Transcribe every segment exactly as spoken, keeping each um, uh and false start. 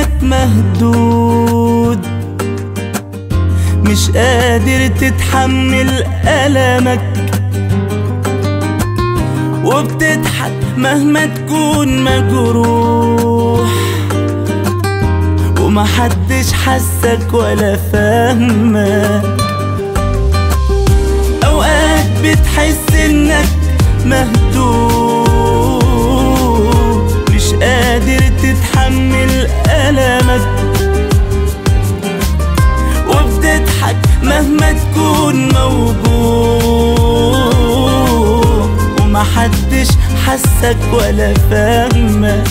انك مهدود، مش قادر تتحمل ألمك، وبتضحك مهما تكون مجروح، ومحدش حسك ولا فهمك. اوقات بتحس انك مهدود، مش قادر تتحمل ألمك، وبتضحك مهما تكون موجود، ومحدش حسك ولا فهمك.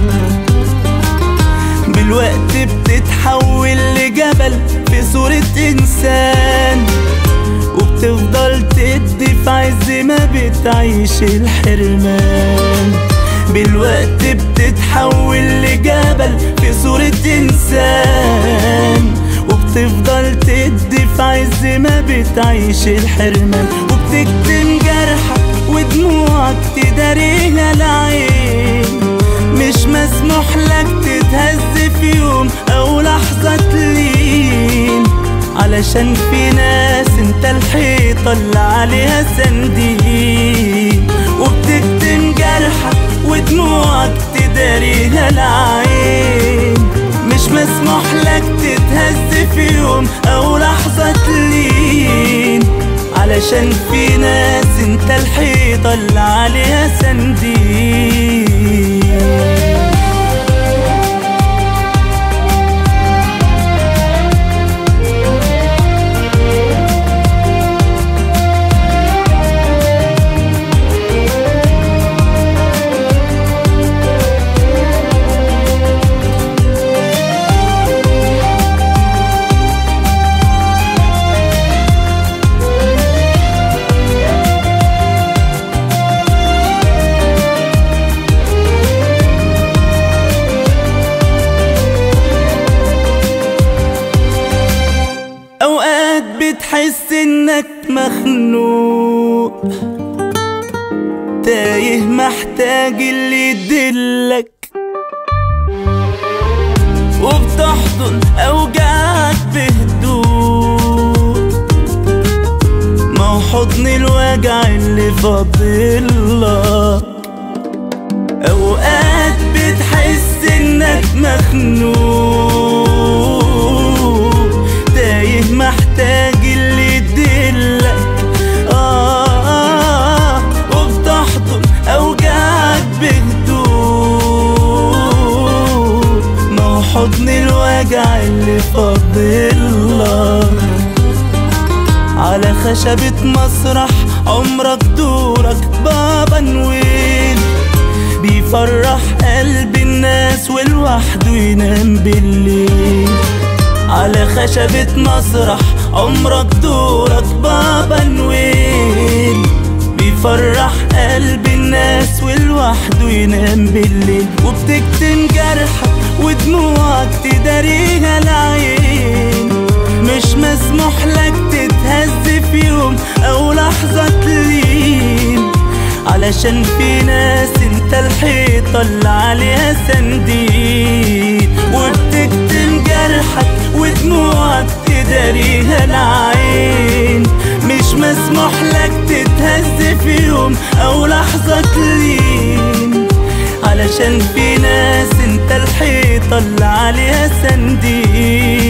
بالوقت بتتحول لجبل في صورة إنسان، وبتفضل تدي في عز ما بتعيش الحرمان. بالوقت بتتحول لجبل في صورة إنسان، وبتفضل تدي في عز ما بتعيش الحرمان. وبتكتم جرحك ودموعك تداريها العين، مش مسموح لك تتهز في يوم أو لحظة تلين، علشان في ناس انت الحيطة اللي عليها سندين. وبتكتم جرحك ودموعك تداريها العين، مش مسموح لك تتهز في يوم أو لحظة تلين، علشان في ناس انت الحيطة اللي عليها سندين. بتحس انك مخنوق، تايه محتاج اللي يدلك، وبتحضن اوجاعك بهدوء، ما هو حضن الوجع اللي فاضلك. اوقات بتحس انك مخنوق، تايه محتاج اللي يدلك، آه, آه وبتحضن أوجاعك بهدوء، ما هو حضن الوجع اللي فاضلك. على خشبة مسرح عمرك دورك بابا نويل، بيفرح قلب الناس ولوحده ينام بالليل. على خشبة مسرح عمرك دورك بابا نويل، بيفرح قلب الناس ولوحده ينام بالليل. وبتكتم جرحك ودموعك تداريها العين، مش مسموح لك تتهز في يوم أو لحظة تلين، علشان في ناس انت الحيطة اللي عليها سندين. وبتكتم جرحك ودموعك تداريها العين، مش مسموح لك تتهز في يوم أو لحظة تلين، علشان في ناس انت الحيطة اللي عليها سندين.